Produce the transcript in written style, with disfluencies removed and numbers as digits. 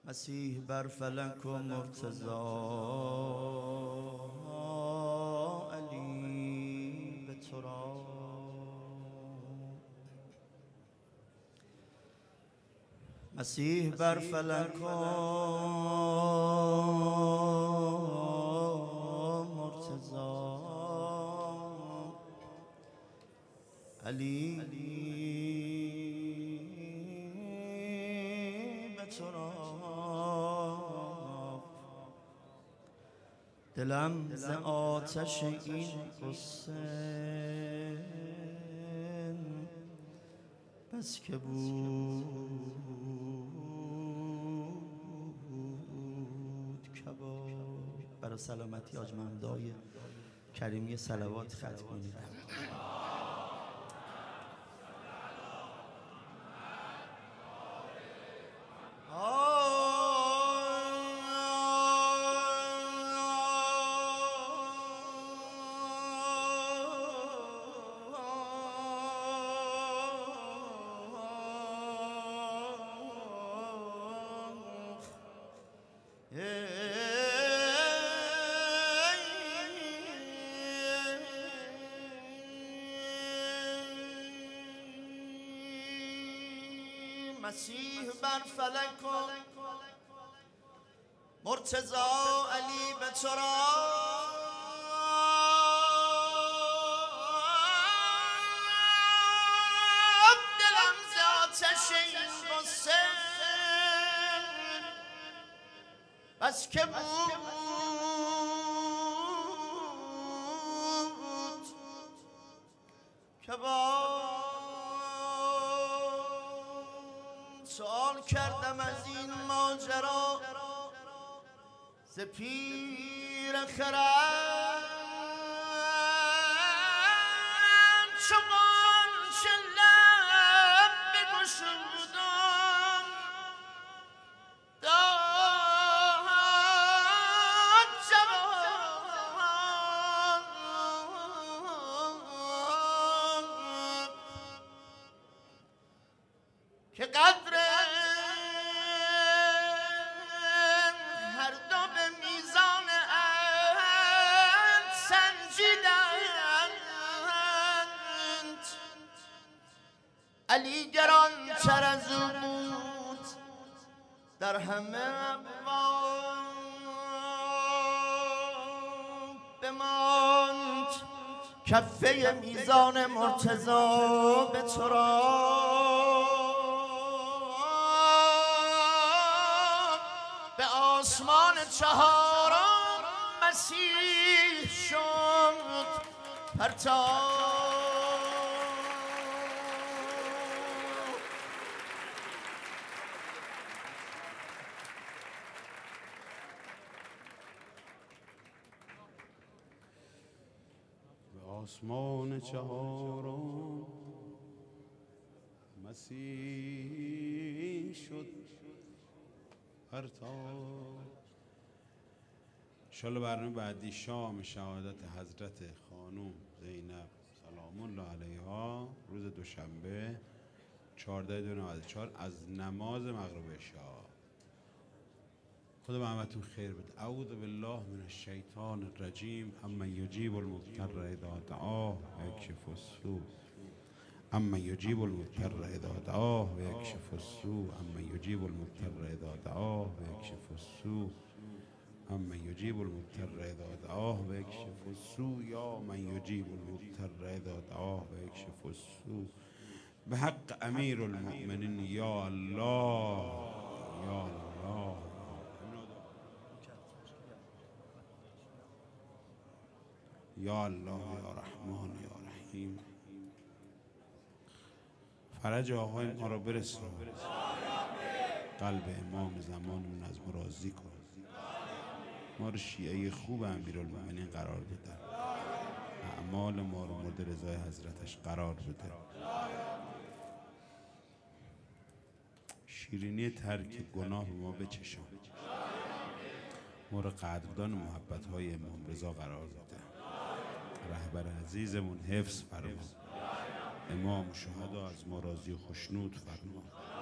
مسیح بر فلک و مرتضی علی به تو را مسیح بر فلک و مرتضی علی به تو را دلم ز آتش این غصه بس که بود کباب. برای سلامتی حاج ممدوی کریمی صلوات ختم کنید. مسیح بر فلک و مرتضی علی به تو را دلم ز آتش این غصه بس که بود کباب. سوال کردم از این ماجرا ز پیر خرد چون چه لب بگشودم داد جواب که قدر علی گران تر از او بود در همه ابواب بماند کفه میزان مرتضی به تو را به آسمان چهارم مسیح شد پرتاب. آسمان چهارم مسیح شد پرتاب. انشالله برنامه بعدی شام شهادت حضرت خانوم زینب سلام الله علیها روز دوشنبه 14/2/94 از نماز مغرب عشا. خدا به همتون خیر بده. اعوذ بالله من الشیطان الرجیم. امن یجیب المضطر اذا دعاه و یکشف السوء امن یجیب المضطر اذا دعاه و یکشف السوء امن یجیب المضطر اذا دعاه و یکشف السوء امن یجیب المضطر اذا دعاه و یکشف السوء یا من یجیب المضطر اذا دعاه و یکشف السوء به حق امیر المؤمنین یا الله یا الله یا الله یا رحمان یا رحیم. فرج آقای ما را برسان، قلب امام زمانمون از ما راضی کن، ما را شیعه خوب امیرالمؤمنین قرار بده، اعمال ما را مورد رضای حضرتش قرار بده. شیرینی ترک گناه به ما بچشان، ما را قدردان محبت‌های امام رضا قرار بده. رهبر عزیزمون حفظ فرما، امام شهدا از ما راضی و خشنود فرما.